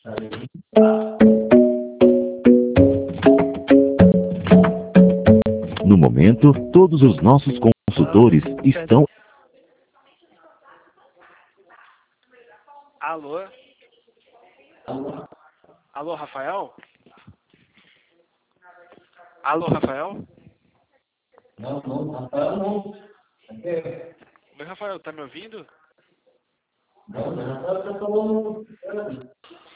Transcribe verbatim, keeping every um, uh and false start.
No momento, todos os nossos consultores estão... Alô? Alô, Rafael? Alô, Rafael? Não, não, Rafael não. Oi, Rafael, tá me ouvindo? Não, Rafael tá falando.